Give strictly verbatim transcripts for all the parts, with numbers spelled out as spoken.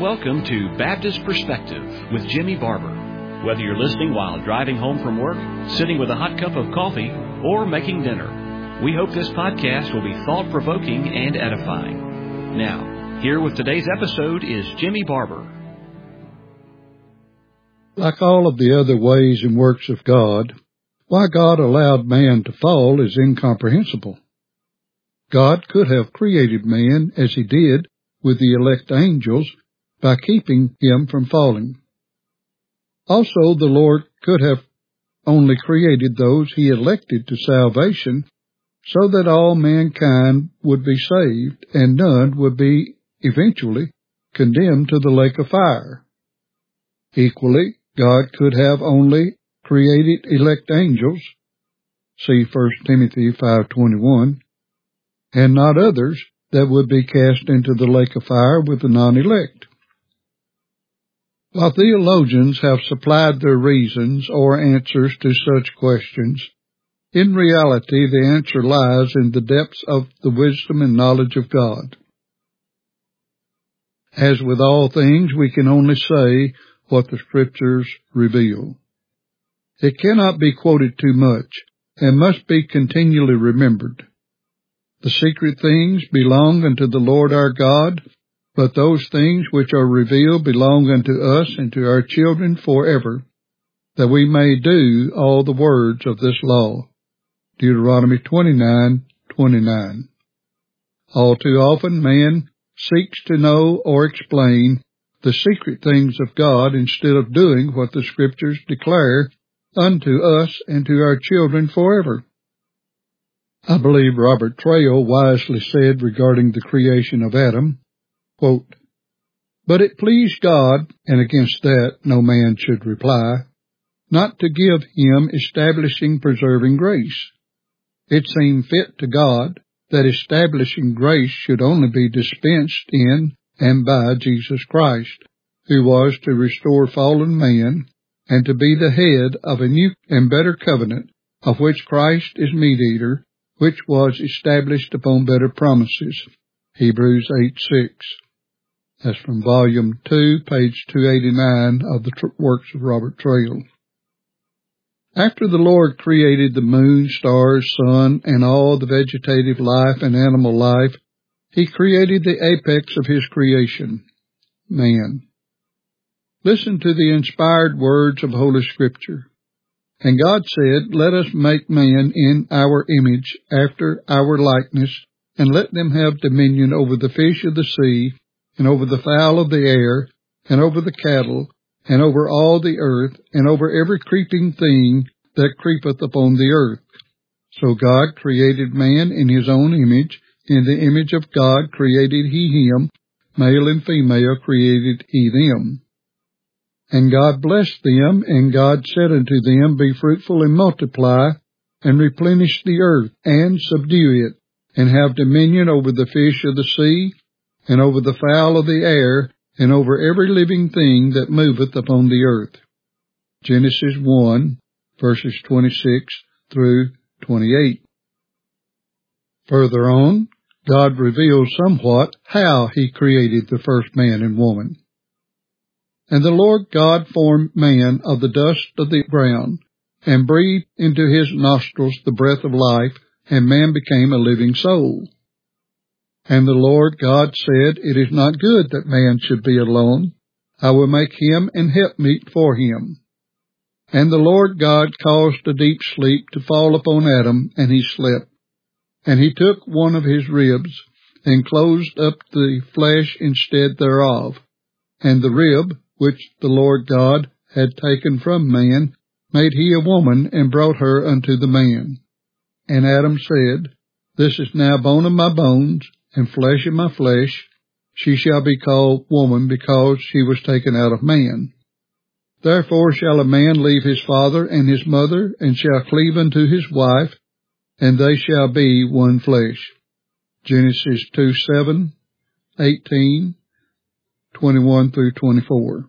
welcome to Baptist Perspective with Jimmy Barber. Whether you're listening while driving home from work, sitting with a hot cup of coffee, or making dinner, we hope this podcast will be thought-provoking and edifying. Now, here with today's episode is Jimmy Barber. Like all of the other ways and works of God, why God allowed man to fall is incomprehensible. God could have created man as he did with the elect angels by keeping him from falling. Also, the Lord could have only created those he elected to salvation so that all mankind would be saved and none would be eventually condemned to the lake of fire. Equally, God could have only created elect angels, see First Timothy five twenty-one, and not others that would be cast into the lake of fire with the non-elect. While theologians have supplied their reasons or answers to such questions, in reality the answer lies in the depths of the wisdom and knowledge of God. As with all things, we can only say what the Scriptures reveal. It cannot be quoted too much, and must be continually remembered. The secret things belong unto the Lord our God, but those things which are revealed belong unto us and to our children forever, that we may do all the words of this law. Deuteronomy twenty-nine twenty-nine. All too often man seeks to know or explain the secret things of God instead of doing what the Scriptures declare unto us and to our children forever. I believe Robert Traill wisely said regarding the creation of Adam, quote, "But it pleased God, and against that no man should reply, not to give him establishing preserving grace. It seemed fit to God that establishing grace should only be dispensed in and by Jesus Christ, who was to restore fallen man and to be the head of a new and better covenant, of which Christ is mediator, which was established upon better promises." Hebrews eight six. That's from Volume two, page two eighty-nine of the tr- works of Robert Traill. After the Lord created the moon, stars, sun, and all the vegetative life and animal life, he created the apex of his creation, man. Listen to the inspired words of Holy Scripture. And God said, "Let us make man in our image, after our likeness, and let them have dominion over the fish of the sea, and over the fowl of the air, and over the cattle, and over all the earth, and over every creeping thing that creepeth upon the earth." So God created man in his own image. In the image of God created he him, male and female created he them. And God blessed them, and God said unto them, "Be fruitful and multiply, and replenish the earth, and subdue it, and have dominion over the fish of the sea, and over the fowl of the air, and over every living thing that moveth upon the earth." Genesis one, verses twenty-six through twenty-eight. Further on, God reveals somewhat how he created the first man and woman. "And the Lord God formed man of the dust of the ground, and breathed into his nostrils the breath of life, and man became a living soul. And the Lord God said, It is not good that man should be alone. I will make him an helpmeet for him. And the Lord God caused a deep sleep to fall upon Adam, and he slept. And he took one of his ribs, and closed up the flesh instead thereof. And the rib, which the Lord God had taken from man, made he a woman, and brought her unto the man. And Adam said, This is now bone of my bones, and flesh of my flesh. She shall be called woman, because she was taken out of man. Therefore shall a man leave his father and his mother, and shall cleave unto his wife, and they shall be one flesh. Genesis two seven, eighteen, twenty-one through twenty-four.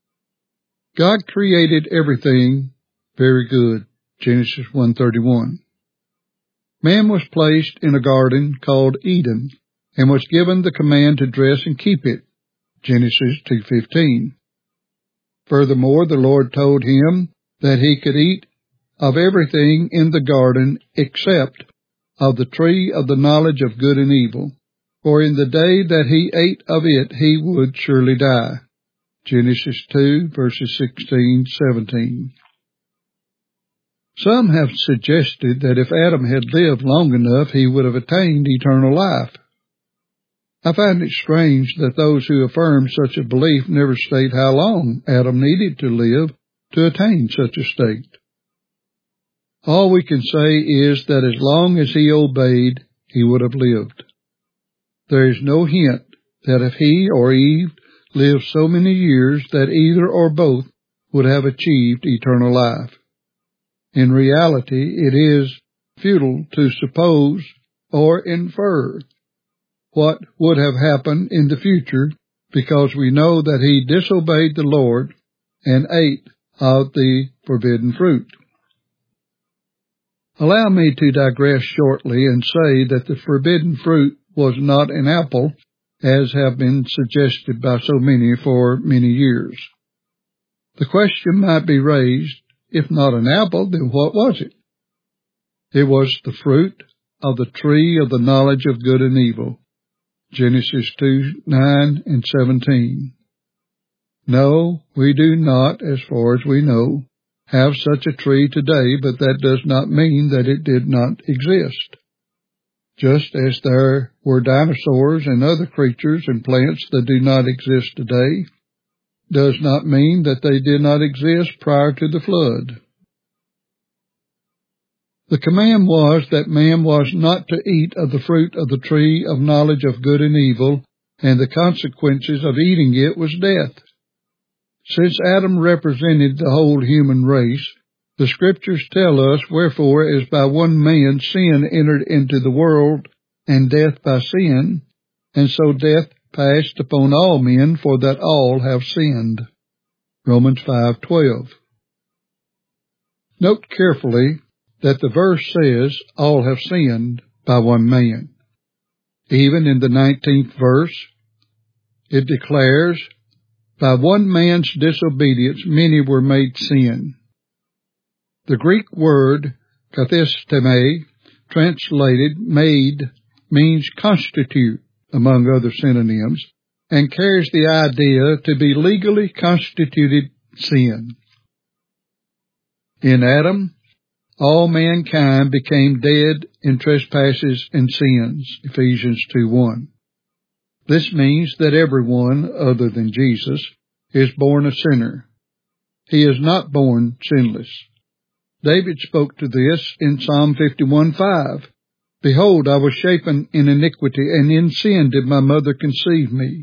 God created everything very good. Genesis one thirty-one. Man was placed in a garden called Eden, and was given the command to dress and keep it. Genesis two fifteen. Furthermore, the Lord told him that he could eat of everything in the garden except of the tree of the knowledge of good and evil, for in the day that he ate of it he would surely die. Genesis two, verses sixteen, seventeen. Some have suggested that if Adam had lived long enough, he would have attained eternal life. I find it strange that those who affirm such a belief never state how long Adam needed to live to attain such a state. All we can say is that as long as he obeyed, he would have lived. There is no hint that if he or Eve lived so many years that either or both would have achieved eternal life. In reality, it is futile to suppose or infer what would have happened in the future, because we know that he disobeyed the Lord and ate of the forbidden fruit. Allow me to digress shortly and say that the forbidden fruit was not an apple, as have been suggested by so many for many years. The question might be raised, if not an apple, then what was it? It was the fruit of the tree of the knowledge of good and evil. Genesis two, nine and seventeen. No, we do not, as far as we know, have such a tree today, but that does not mean that it did not exist. Just as there were dinosaurs and other creatures and plants that do not exist today, does not mean that they did not exist prior to the flood. The command was that man was not to eat of the fruit of the tree of knowledge of good and evil, and the consequences of eating it was death. Since Adam represented the whole human race, the Scriptures tell us, wherefore, as by one man sin entered into the world, and death by sin, and so death passed upon all men, for that all have sinned. Romans five twelve. Note carefully that the verse says, all have sinned by one man. Even in the nineteenth verse, it declares, by one man's disobedience many were made sin. The Greek word kathisteme, translated made, means constitute, among other synonyms, and carries the idea to be legally constituted sin. In Adam, all mankind became dead in trespasses and sins, Ephesians two one. This means that everyone, other than Jesus, is born a sinner. He is not born sinless. David spoke to this in Psalm fifty-one five. Behold, I was shapen in iniquity, and in sin did my mother conceive me.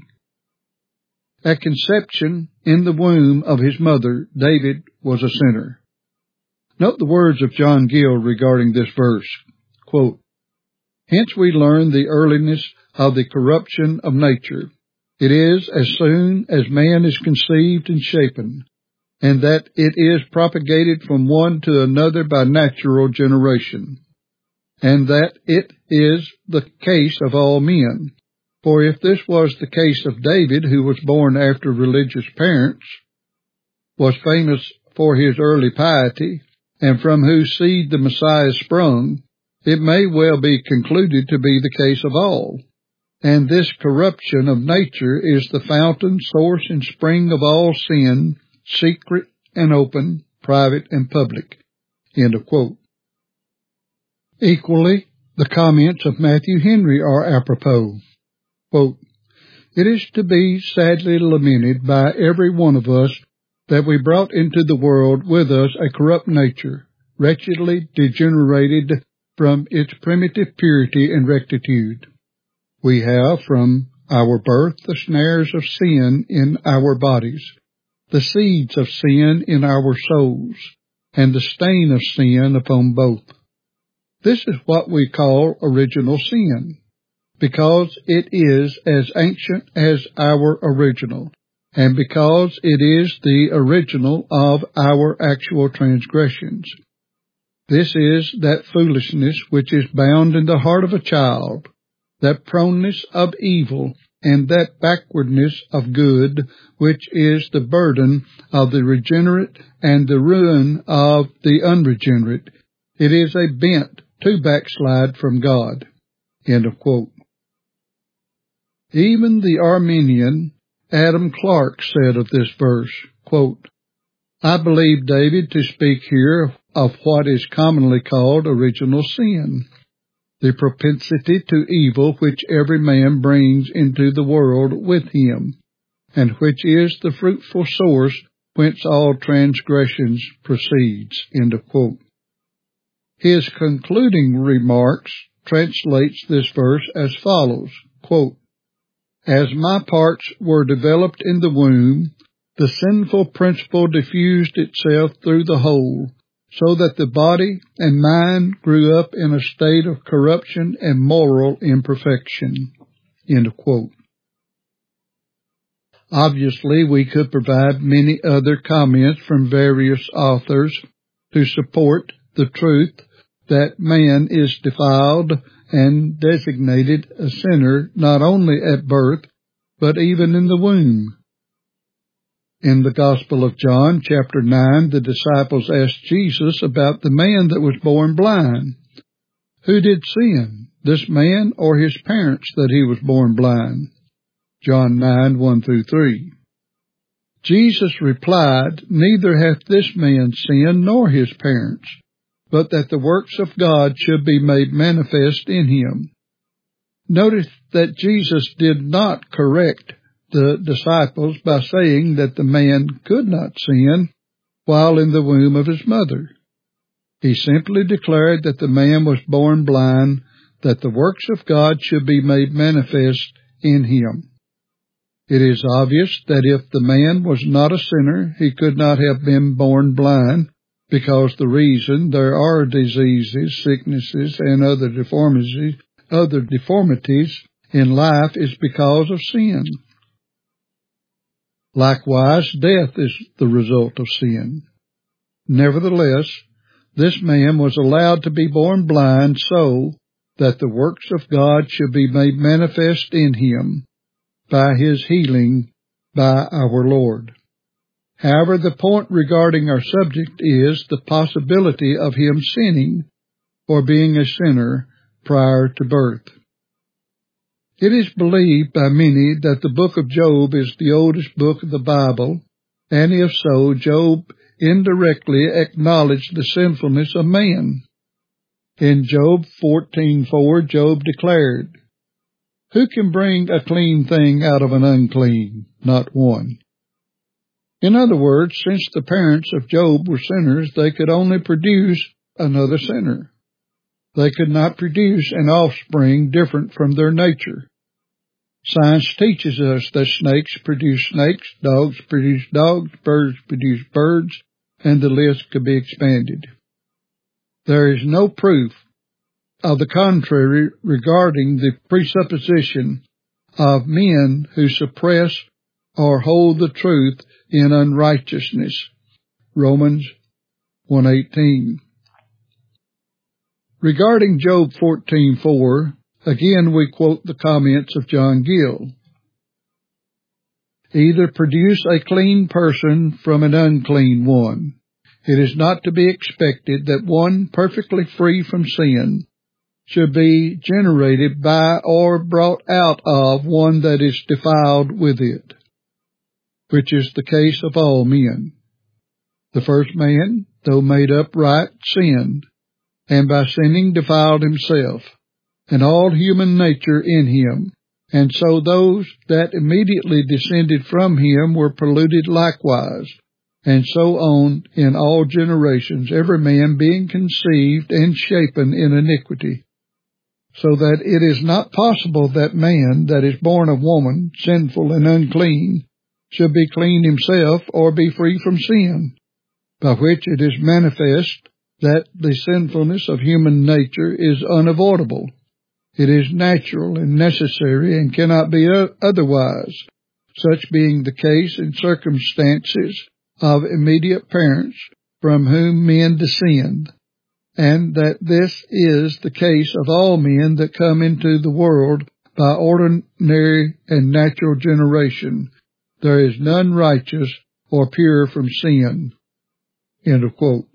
At conception, in the womb of his mother, David was a sinner. Note the words of John Gill regarding this verse. Quote, hence we learn the earliness of the corruption of nature. It is as soon as man is conceived and shapen, and that it is propagated from one to another by natural generation, and that it is the case of all men. For if this was the case of David, who was born after religious parents, was famous for his early piety, and from whose seed the Messiah sprung, it may well be concluded to be the case of all. And this corruption of nature is the fountain, source, and spring of all sin, secret and open, private and public. End of quote. Equally, the comments of Matthew Henry are apropos. Quote, it is to be sadly lamented by every one of us that we brought into the world with us a corrupt nature, wretchedly degenerated from its primitive purity and rectitude. We have from our birth the snares of sin in our bodies, the seeds of sin in our souls, and the stain of sin upon both. This is what we call original sin, because it is as ancient as our original, and because it is the original of our actual transgressions. This is that foolishness which is bound in the heart of a child, that proneness of evil and that backwardness of good, which is the burden of the regenerate and the ruin of the unregenerate. It is a bent to backslide from God." End of quote. Even the Arminian Adam Clarke said of this verse, quote, "I believe David to speak here of what is commonly called original sin, the propensity to evil which every man brings into the world with him, and which is the fruitful source whence all transgressions proceeds." End of quote. His concluding remarks translates this verse as follows, quote, "As my parts were developed in the womb, the sinful principle diffused itself through the whole, so that the body and mind grew up in a state of corruption and moral imperfection." End of quote. Obviously, we could provide many other comments from various authors to support the truth that man is defiled and designated a sinner not only at birth, but even in the womb. In the Gospel of John, chapter nine, the disciples asked Jesus about the man that was born blind. Who did sin, this man or his parents, that he was born blind? John nine, one through three. Jesus replied, "Neither hath this man sinned nor his parents, but that the works of God should be made manifest in him." Notice that Jesus did not correct the disciples by saying that the man could not sin while in the womb of his mother. He simply declared that the man was born blind, that the works of God should be made manifest in him. It is obvious that if the man was not a sinner, he could not have been born blind, because the reason there are diseases, sicknesses, and other deformities, other deformities in life is because of sin. Likewise, death is the result of sin. Nevertheless, this man was allowed to be born blind so that the works of God should be made manifest in him by his healing by our Lord. However, the point regarding our subject is the possibility of him sinning or being a sinner prior to birth. It is believed by many that the book of Job is the oldest book of the Bible, and if so, Job indirectly acknowledged the sinfulness of man. In Job fourteen four, Job declared, "Who can bring a clean thing out of an unclean? Not one." In other words, since the parents of Job were sinners, they could only produce another sinner. They could not produce an offspring different from their nature. Science teaches us that snakes produce snakes, dogs produce dogs, birds produce birds, and the list could be expanded. There is no proof of the contrary regarding the presupposition of men who suppress or hold the truth in unrighteousness. Romans one eighteen. Regarding Job fourteen four, again we quote the comments of John Gill. "Either produce a clean person from an unclean one. It is not to be expected that one perfectly free from sin should be generated by or brought out of one that is defiled with it, which is the case of all men. The first man, though made upright, sinned, and by sinning defiled himself, and all human nature in him, and so those that immediately descended from him were polluted likewise, and so on in all generations, every man being conceived and shapen in iniquity, so that it is not possible that man that is born of woman, sinful and unclean, should be clean himself or be free from sin, by which it is manifest that the sinfulness of human nature is unavoidable. It is natural and necessary and cannot be otherwise, such being the case in circumstances of immediate parents from whom men descend, and that this is the case of all men that come into the world by ordinary and natural generation. There is none righteous or pure from sin." End of quote.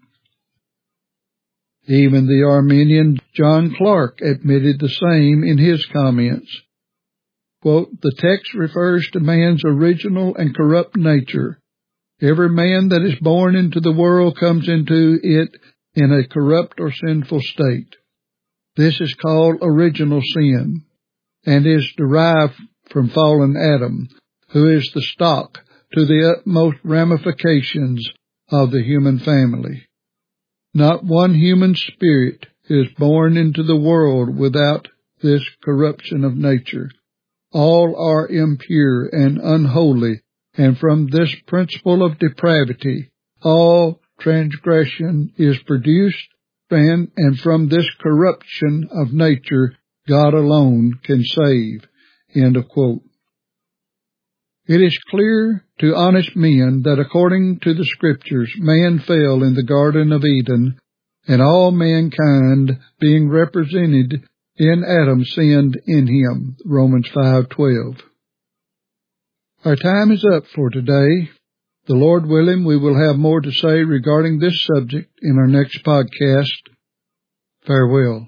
Even the Arminian John Clarke admitted the same in his comments. Quote, "The text refers to man's original and corrupt nature. Every man that is born into the world comes into it in a corrupt or sinful state. This is called original sin, and is derived from fallen Adam, who is the stock to the utmost ramifications of the human family. Not one human spirit is born into the world without this corruption of nature. All are impure and unholy, and from this principle of depravity, all transgression is produced, and, and from this corruption of nature, God alone can save." End of quote. It is clear to honest men that according to the Scriptures, man fell in the Garden of Eden, and all mankind, being represented in Adam, sinned in him. Romans five twelve. Our time is up for today. The Lord willing, we will have more to say regarding this subject in our next podcast. Farewell.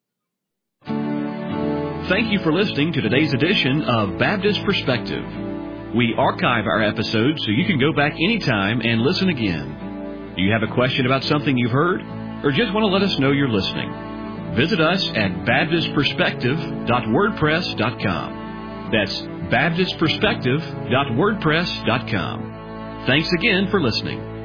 Thank you for listening to today's edition of Baptist Perspective. We archive our episodes so you can go back anytime and listen again. Do you have a question about something you've heard, or just want to let us know you're listening? Visit us at baptist perspective dot wordpress dot com. That's baptist perspective dot wordpress dot com. Thanks again for listening.